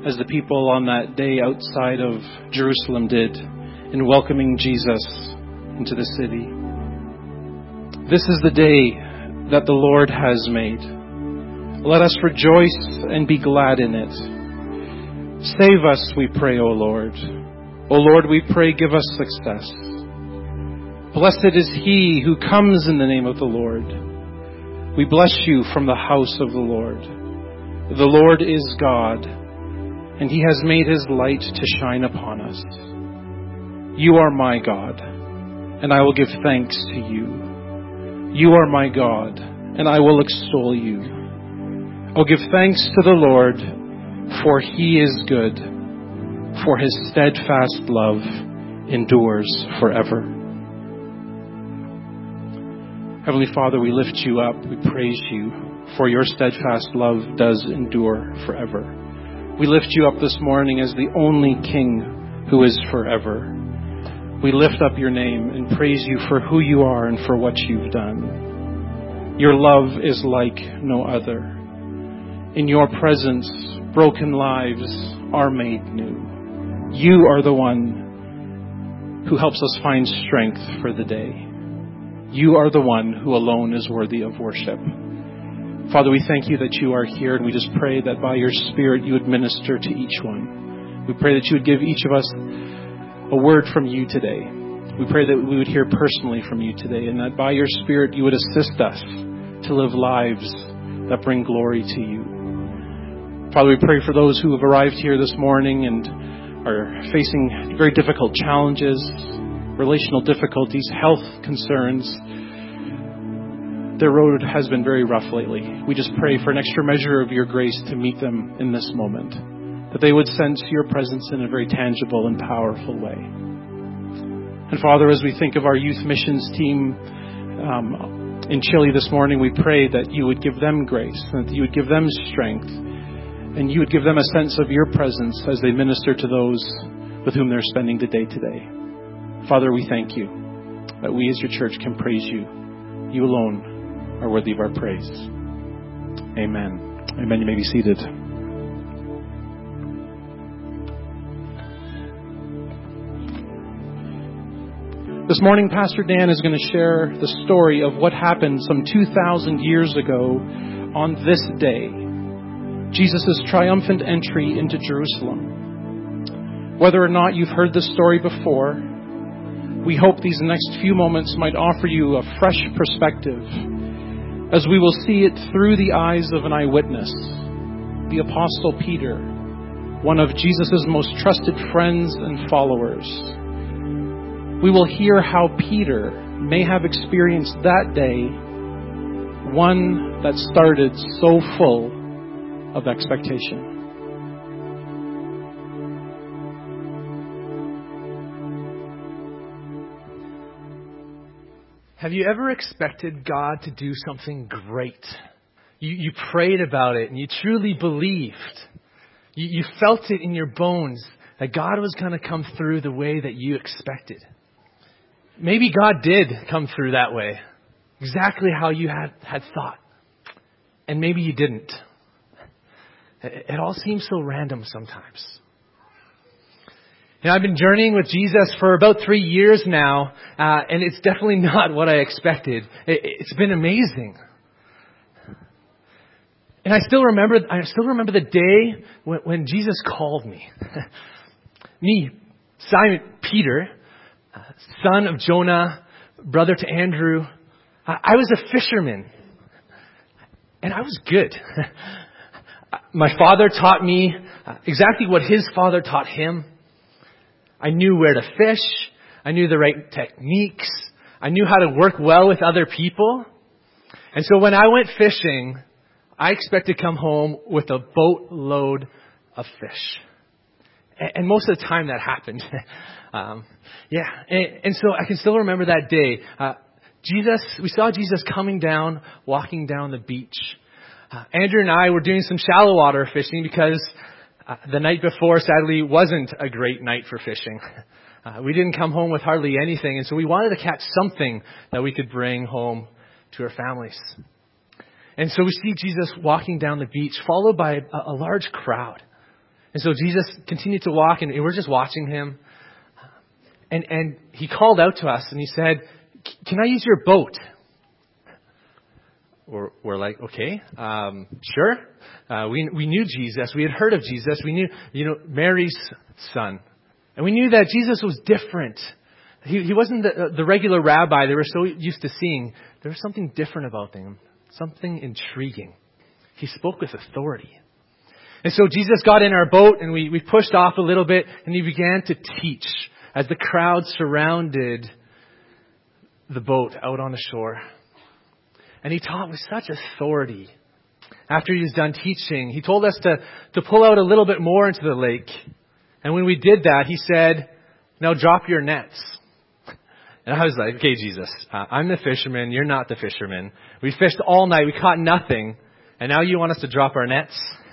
as the people on that day outside of Jerusalem did in welcoming Jesus into the city. This is the day that the Lord has made. Let us rejoice and be glad in it. Save us, we pray, O Lord. O Lord, we pray, give us success. Blessed is he who comes in the name of the Lord. We bless you from the house of the Lord. The Lord is God, and he has made his light to shine upon us. You are my God, and I will give thanks to you. You are my God, and I will extol you. I'll give thanks to the Lord, for he is good, for his steadfast love endures forever. Heavenly Father, we lift you up, we praise you, for your steadfast love does endure forever. We lift you up this morning as the only King who is forever. We lift up your name and praise you for who you are and for what you've done. Your love is like no other. In your presence, broken lives are made new. You are the one who helps us find strength for the day. You are the one who alone is worthy of worship. Father, we thank you that you are here, and we just pray that by your Spirit you would minister to each one. We pray that you would give each of us a word from you today. We pray that we would hear personally from you today, and that by your Spirit you would assist us to live lives that bring glory to you. Father, we pray for those who have arrived here this morning and are facing very difficult challenges, relational difficulties, health concerns. Their road has been very rough lately. We just pray for an extra measure of your grace to meet them in this moment, that they would sense your presence in a very tangible and powerful way. And Father, as we think of our youth missions team in Chile this morning, we pray that you would give them grace, that you would give them strength, and you would give them a sense of your presence as they minister to those with whom they're spending the day today. Father, we thank you that we as your church can praise you. You alone are worthy of our praise. Amen. Amen. You may be seated. This morning, Pastor Dan is going to share the story of what happened some 2,000 years ago on this day, Jesus' triumphant entry into Jerusalem. Whether or not you've heard this story before, we hope these next few moments might offer you a fresh perspective as we will see it through the eyes of an eyewitness, the Apostle Peter, one of Jesus' most trusted friends and followers. We will hear how Peter may have experienced that day, one that started so full of expectation. Have you ever expected God to do something great? You prayed about it and you truly believed. You felt it in your bones that God was going to come through the way that you expected. Maybe God did come through that way, exactly how you had thought. And maybe you didn't. It all seems so random sometimes. I've been journeying with Jesus for about 3 years now, and it's definitely not what I expected. It's been amazing. And I still remember the day when Jesus called me. Me, Simon Peter, son of Jonah, brother to Andrew. I was a fisherman, and I was good. My father taught me exactly what his father taught him. I knew where to fish. I knew the right techniques. I knew how to work well with other people. And so when I went fishing, I expected to come home with a boatload of fish. And most of the time that happened. And so I can still remember that day. We saw Jesus coming down, walking down the beach. Andrew and I were doing some shallow water fishing because the night before, sadly, wasn't a great night for fishing. We didn't come home with hardly anything, and so we wanted to catch something that we could bring home to our families. And so we see Jesus walking down the beach, followed by a large crowd. And so Jesus continued to walk, and we're just watching him. And he called out to us, and he said, "Can I use your boat?" We're like, okay, sure. We knew Jesus. We had heard of Jesus. We knew, Mary's son. And we knew that Jesus was different. He wasn't the regular rabbi they were so used to seeing. There was something different about him, something intriguing. He spoke with authority. And so Jesus got in our boat, and we pushed off a little bit, and he began to teach as the crowd surrounded the boat out on the shore. And he taught with such authority. After he was done teaching, he told us to pull out a little bit more into the lake. And when we did that, he said, "Now drop your nets." And I was like, "Okay, Jesus, I'm the fisherman. You're not the fisherman. We fished all night. We caught nothing. And now you want us to drop our nets?"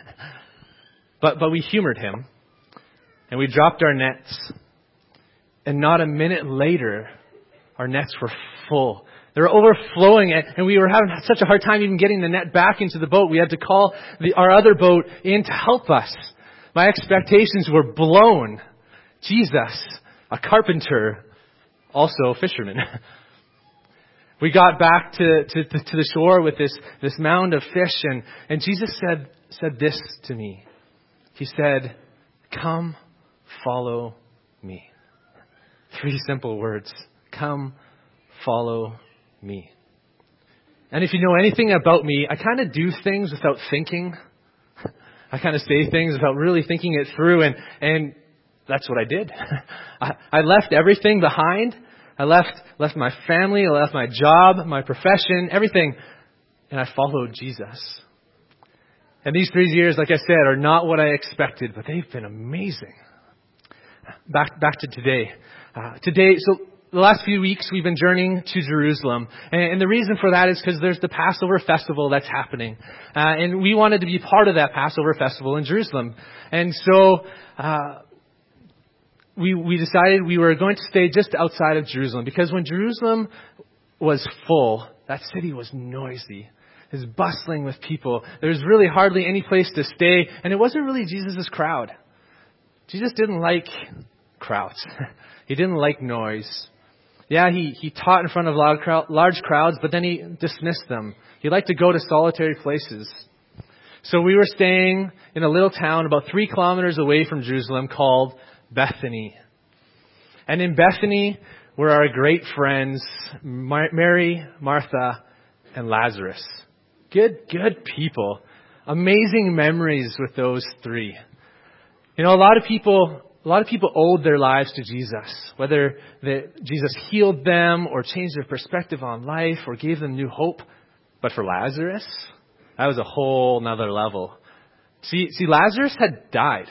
But we humored him. And we dropped our nets. And not a minute later, our nets were full. They were overflowing, and we were having such a hard time even getting the net back into the boat. We had to call our other boat in to help us. My expectations were blown. Jesus, a carpenter, also a fisherman. We got back to the shore with this mound of fish, and Jesus said this to me. He said, "Come, follow me." 3 simple words. Come, follow me. And if you know anything about me, I kind of do things without thinking. I kind of say things without really thinking it through, and that's what I did. I left everything behind. I left my family, I left my job, my profession, everything, and I followed Jesus. And these 3 years, like I said, are not what I expected, but they've been amazing. Back to today. So the last few weeks we've been journeying to Jerusalem. And the reason for that is because there's the Passover festival that's happening. And we wanted to be part of that Passover festival in Jerusalem. And so we decided we were going to stay just outside of Jerusalem. Because when Jerusalem was full, that city was noisy. It was bustling with people. There was really hardly any place to stay. And it wasn't really Jesus' crowd. Jesus didn't like crowds. He didn't like noise. Yeah, he taught in front of large crowds, but then he dismissed them. He liked to go to solitary places. So we were staying in a little town about 3 kilometers away from Jerusalem called Bethany. And in Bethany were our great friends, Mary, Martha, and Lazarus. Good people. Amazing memories with those 3. A lot of people owed their lives to Jesus, whether Jesus healed them or changed their perspective on life or gave them new hope. But for Lazarus, that was a whole nother level. See, Lazarus had died.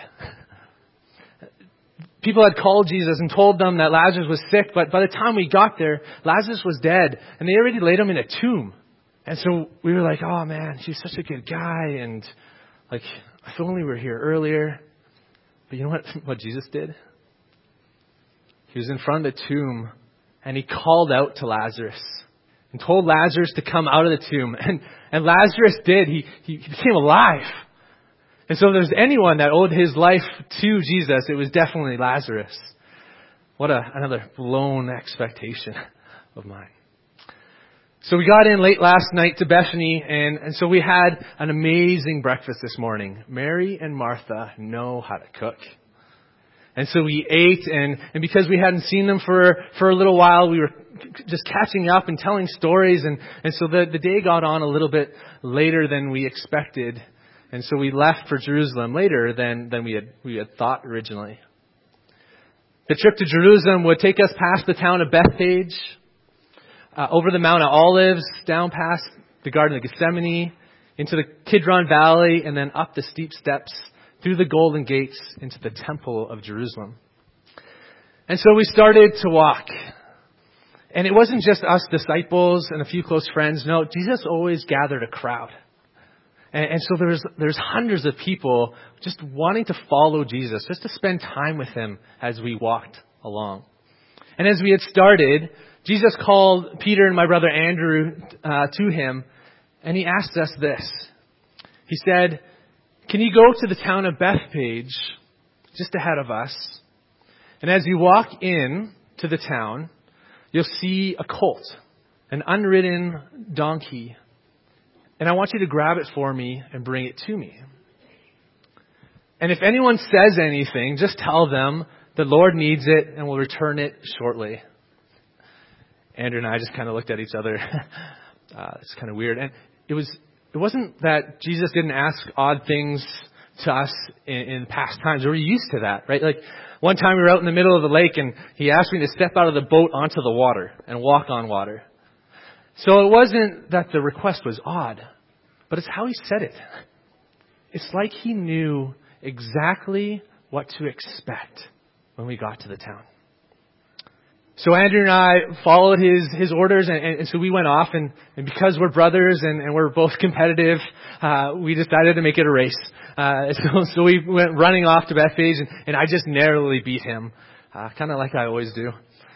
People had called Jesus and told them that Lazarus was sick, but by the time we got there, Lazarus was dead, and they already laid him in a tomb. And so we were like, "Oh man, he's such a good guy, and like, if only we were here earlier." But you know what Jesus did? He was in front of the tomb, and he called out to Lazarus and told Lazarus to come out of the tomb. And Lazarus did. He became alive. And so if there's anyone that owed his life to Jesus, it was definitely Lazarus. What another blown expectation of mine. So we got in late last night to Bethany, and so we had an amazing breakfast this morning. Mary and Martha know how to cook. And so we ate, and because we hadn't seen them for a little while, we were just catching up and telling stories, and so the day got on a little bit later than we expected. And so we left for Jerusalem later than we had thought originally. The trip to Jerusalem would take us past the town of Bethphage, over the Mount of Olives, down past the Garden of Gethsemane, into the Kidron Valley, and then up the steep steps through the Golden Gates into the Temple of Jerusalem. And so we started to walk. And it wasn't just us disciples and a few close friends. No, Jesus always gathered a crowd. And so there's hundreds of people just wanting to follow Jesus, just to spend time with him as we walked along. And as we had started, Jesus called Peter and my brother Andrew to him, and he asked us this. He said, "Can you go to the town of Bethphage just ahead of us. And as you walk in to the town, you'll see a colt, an unridden donkey. And I want you to grab it for me and bring it to me. And if anyone says anything, just tell them the Lord needs it and will return it shortly. Andrew and I just kind of looked at each other. It's kind of weird. And it wasn't that Jesus didn't ask odd things to us in past times. We're used to that, right? Like one time we were out in the middle of the lake and he asked me to step out of the boat onto the water and walk on water. So it wasn't that the request was odd, but it's how he said it. It's like he knew exactly what to expect when we got to the town. So Andrew and I followed his orders, and so we went off, and because we're brothers and we're both competitive, we decided to make it a race. So we went running off to Bethphage, and I just narrowly beat him, kind of like I always do.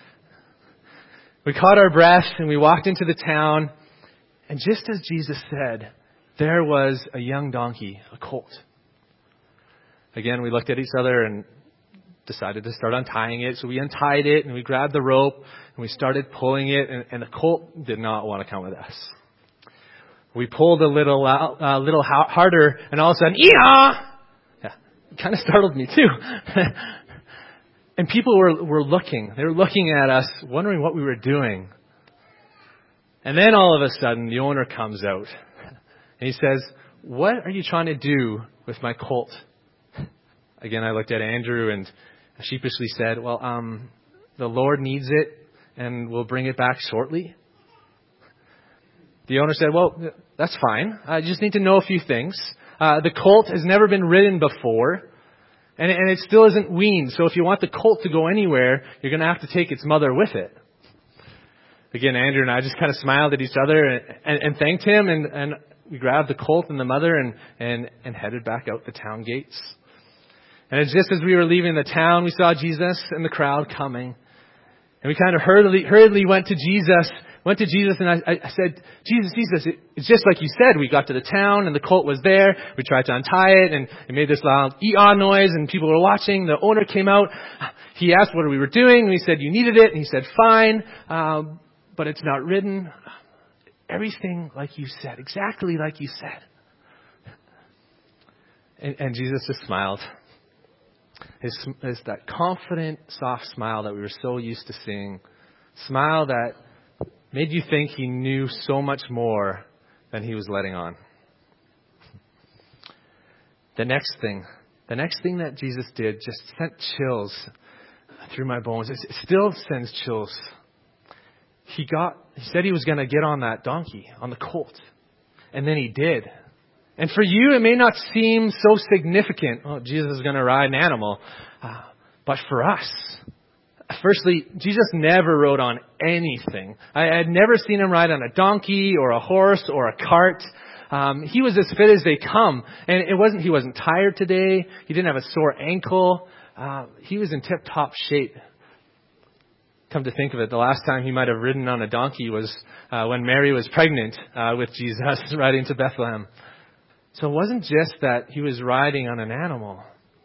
We caught our breath, and we walked into the town, and just as Jesus said, there was a young donkey, a colt. Again, we looked at each other and decided to start untying it. So we untied it and we grabbed the rope and we started pulling it, and the colt did not want to come with us. We pulled a little harder, and all of a sudden, yeah, it kind of startled me too. And people were looking. They were looking at us, wondering what we were doing. And then all of a sudden, the owner comes out and he says, "What are you trying to do with my colt?" Again, I looked at Andrew and sheepishly said, "Well, the Lord needs it and we'll bring it back shortly." The owner said, "Well, that's fine. I just need to know a few things. The colt has never been ridden before and it still isn't weaned. So if you want the colt to go anywhere, you're going to have to take its mother with it." Again, Andrew and I just kind of smiled at each other and thanked him, and we grabbed the colt and the mother and headed back out the town gates. And it's just as we were leaving the town, we saw Jesus and the crowd coming. And we kind of hurriedly went to Jesus, and I said, Jesus, it's just like you said. We got to the town and the colt was there. We tried to untie it and it made this loud ee-ah noise and people were watching. The owner came out. He asked what we were doing. And we said, "You needed it." And he said, "Fine, but it's not ridden." Everything like you said, exactly like you said. And Jesus just smiled. It's that confident, soft smile that we were so used to seeing. Smile that made you think he knew so much more than he was letting on. The next thing that Jesus did just sent chills through my bones. It still sends chills. He said he was going to get on that donkey, on the colt. And then he did. And for you, it may not seem so significant. Oh, Jesus is going to ride an animal. But for us, firstly, Jesus never rode on anything. I had never seen him ride on a donkey or a horse or a cart. He was as fit as they come. And he wasn't tired today. He didn't have a sore ankle. He was in tip-top shape. Come to think of it, the last time he might have ridden on a donkey was when Mary was pregnant with Jesus riding to Bethlehem. So it wasn't just that he was riding on an animal.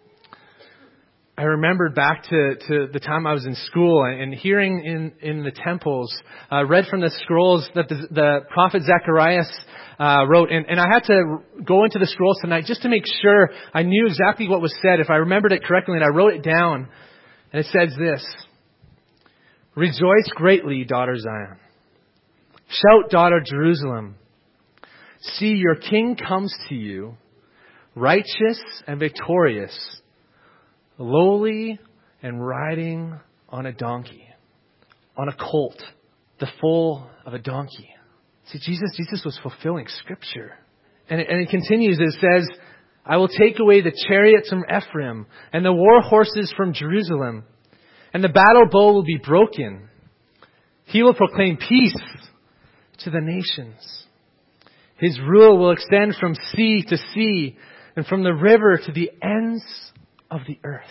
I remembered back to the time I was in school and hearing in the temples, read from the scrolls that the prophet Zacharias wrote. And I had to go into the scrolls tonight just to make sure I knew exactly what was said, if I remembered it correctly, and I wrote it down. And it says this: "Rejoice greatly, daughter Zion. Shout, daughter Jerusalem. See, your king comes to you, righteous and victorious, lowly and riding on a donkey," on a colt, the foal of a donkey. See, Jesus was fulfilling Scripture. And it continues, it says, "I will take away the chariots from Ephraim and the war horses from Jerusalem, and the battle bow will be broken. He will proclaim peace to the nations. His rule will extend from sea to sea and from the river to the ends of the earth."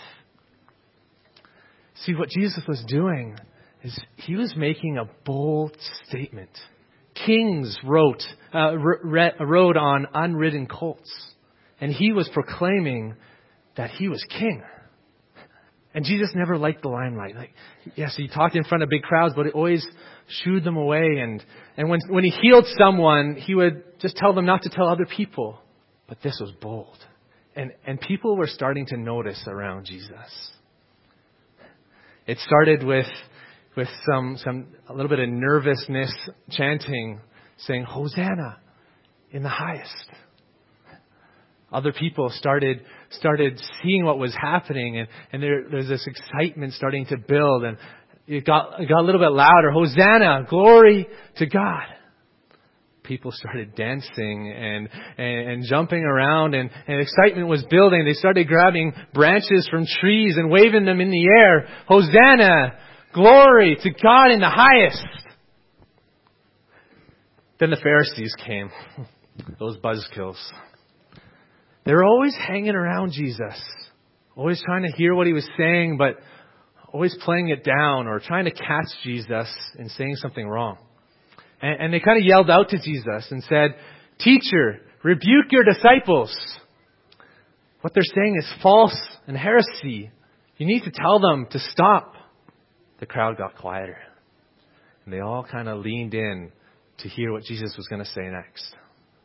See, what Jesus was doing is he was making a bold statement. Kings rode on unridden colts, and he was proclaiming that he was king. And Jesus never liked the limelight. Like, yes, he talked in front of big crowds, but he always shooed them away. And when he healed someone, he would just tell them not to tell other people. But this was bold. And people were starting to notice around Jesus. It started with a little bit of nervousness, chanting, saying, "Hosanna in the highest." Other people started seeing what was happening, and there's this excitement starting to build, and it got a little bit louder. "Hosanna, glory to God." People started dancing and jumping around, and excitement was building. They started grabbing branches from trees and waving them in the air. "Hosanna, glory to God in the highest." Then the Pharisees came, those buzzkills. They were always hanging around Jesus, always trying to hear what he was saying, but always playing it down or trying to catch Jesus in saying something wrong. And they kind of yelled out to Jesus and said, "Teacher, rebuke your disciples. What they're saying is false and heresy. You need to tell them to stop." The crowd got quieter. And they all kind of leaned in to hear what Jesus was going to say next.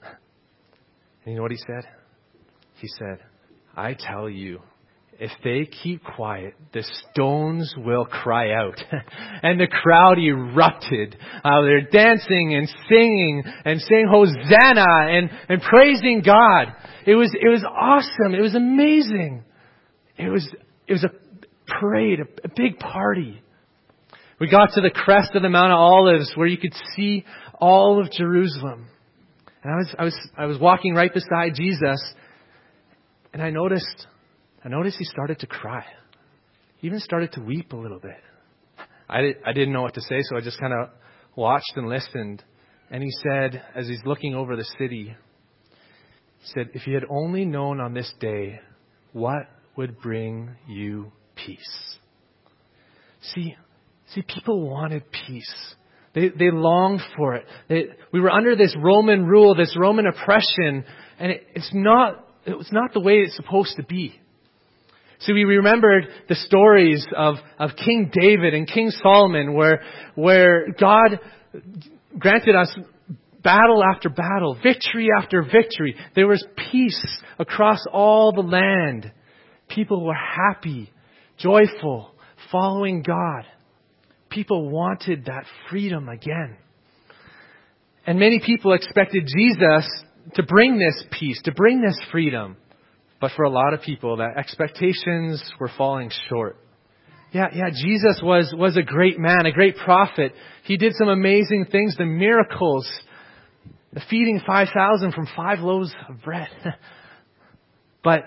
And you know what he said? He said, "I tell you, if they keep quiet, the stones will cry out." And the crowd erupted. They're dancing and singing and saying "Hosanna" and praising God. It was awesome. It was amazing. It was a parade, a big party. We got to the crest of the Mount of Olives where you could see all of Jerusalem. And I was walking right beside Jesus, and I noticed he started to cry. He even started to weep a little bit. I didn't know what to say, so I just kind of watched and listened. And he said, as he's looking over the city, he said, "If you had only known on this day what would bring you peace." See, people wanted peace. They longed for it. We were under this Roman rule, this Roman oppression, and it was not the way it's supposed to be. See, we remembered the stories of King David and King Solomon where God granted us battle after battle, victory after victory. There was peace across all the land. People were happy, joyful, following God. People wanted that freedom again. And many people expected Jesus to bring this peace, to bring this freedom. But for a lot of people, that expectations were falling short. Yeah, Jesus was a great man, a great prophet. He did some amazing things, the miracles, the feeding 5,000 from 5 loaves of bread. But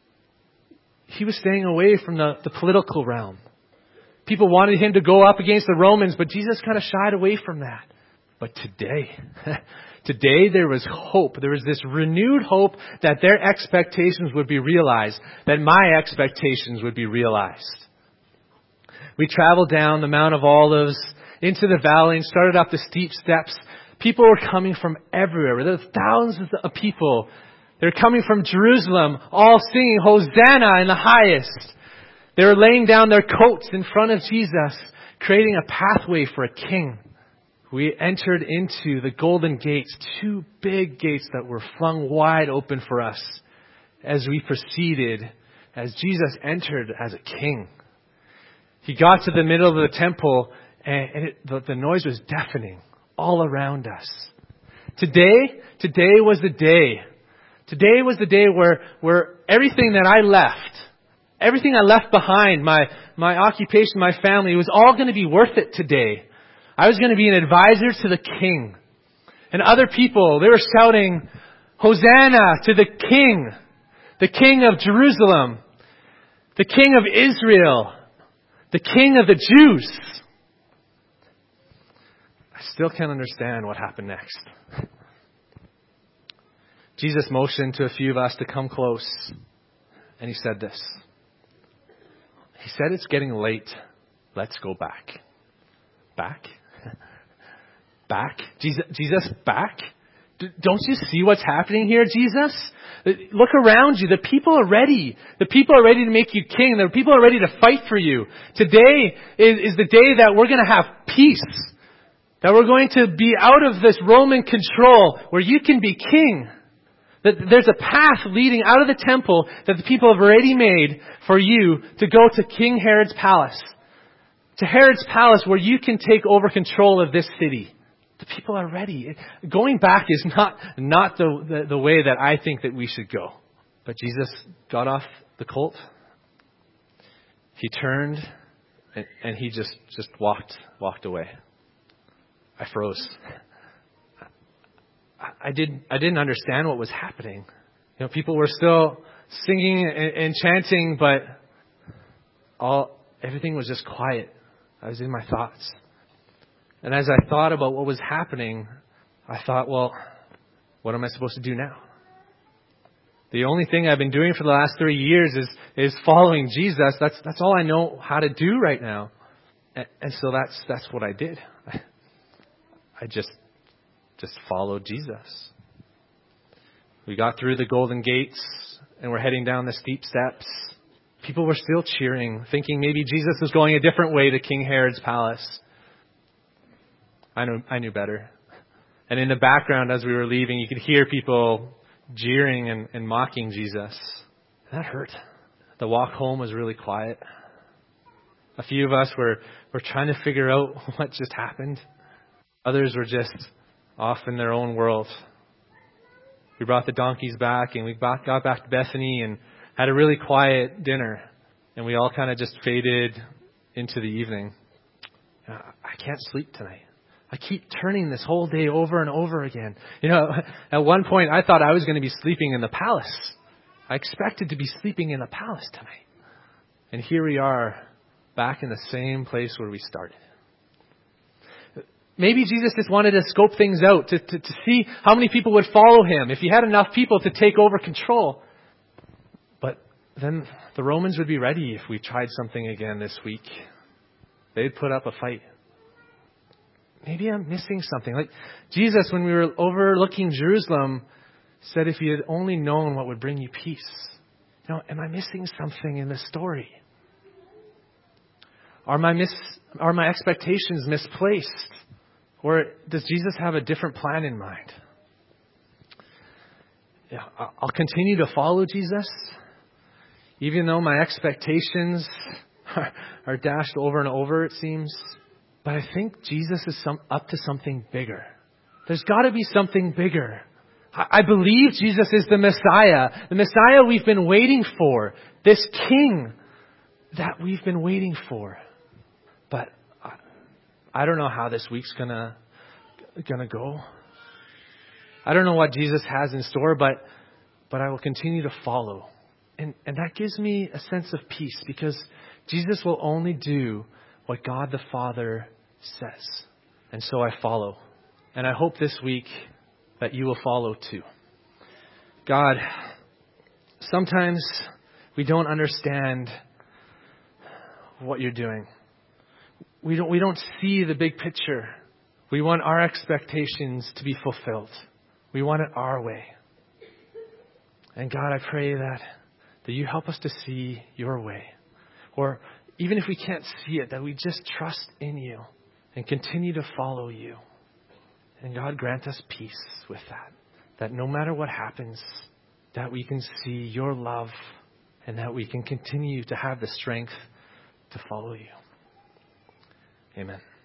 he was staying away from the political realm. People wanted him to go up against the Romans, but Jesus kind of shied away from that. But today there was hope. There was this renewed hope that their expectations would be realized, that my expectations would be realized. We traveled down the Mount of Olives into the valley and started up the steep steps. People were coming from everywhere. There were thousands of people. They were coming from Jerusalem, all singing "Hosanna" in the highest. They were laying down their coats in front of Jesus, creating a pathway for a king. We entered into the golden gates, 2 big gates that were flung wide open for us as we proceeded, as Jesus entered as a king. He got to the middle of the temple, and the noise was deafening all around us. Today was the day. Today was the day where everything that I left behind, my occupation, my family, it was all going to be worth it today. I was going to be an advisor to the king. And other people, they were shouting, "Hosanna to the King of Jerusalem, the King of Israel, the King of the Jews." I still can't understand what happened next. Jesus motioned to a few of us to come close, and he said this. He said, "It's getting late. Let's go back." Back? Back? Jesus back? Don't you see what's happening here, Jesus? Look around you. The people are ready. The people are ready to make you king. The people are ready to fight for you. Today is the day that we're going to have peace. That we're going to be out of this Roman control where you can be king. That there's a path leading out of the temple that the people have already made for you to go to King Herod's palace. To Herod's palace where you can take over control of this city. The people are ready. Going back is not the way that I think that we should go. But Jesus got off the colt. He turned and he just walked away. I froze. I didn't understand what was happening. People were still singing and chanting, but everything was just quiet. I was in my thoughts. And as I thought about what was happening, I thought, well, what am I supposed to do now? The only thing I've been doing for the last 3 years is following Jesus. That's all I know how to do right now. And so that's what I did. I just followed Jesus. We got through the golden gates and we're heading down the steep steps. People were still cheering, thinking maybe Jesus was going a different way to King Herod's palace. I knew better. And in the background as we were leaving, you could hear people jeering and mocking Jesus. That hurt. The walk home was really quiet. A few of us were trying to figure out what just happened. Others were just off in their own world. We brought the donkeys back and we got back to Bethany and had a really quiet dinner. And we all kind of just faded into the evening. I can't sleep tonight. I keep turning this whole day over and over again. At one point I thought I was going to be sleeping in the palace. I expected to be sleeping in the palace tonight. And here we are back in the same place where we started. Maybe Jesus just wanted to scope things out, to see how many people would follow him, if he had enough people to take over control. But then the Romans would be ready if we tried something again this week. They'd put up a fight. Maybe I'm missing something. Like Jesus, when we were overlooking Jerusalem, said if you had only known what would bring you peace. Am I missing something in this story? Are my expectations misplaced? Or does Jesus have a different plan in mind? Yeah, I'll continue to follow Jesus, even though my expectations are dashed over and over, it seems. But I think Jesus is up to something bigger. There's got to be something bigger. I believe Jesus is the Messiah we've been waiting for, this King that we've been waiting for. But I don't know how this week's gonna go. I don't know what Jesus has in store, but I will continue to follow. And that gives me a sense of peace because Jesus will only do what God the Father says. And so I follow. And I hope this week that you will follow too. God, sometimes we don't understand what you're doing. We don't see the big picture. We want our expectations to be fulfilled. We want it our way. And God, I pray that you help us to see your way. Or even if we can't see it, that we just trust in you and continue to follow you. And God, grant us peace with that. That no matter what happens, that we can see your love and that we can continue to have the strength to follow you. Amen.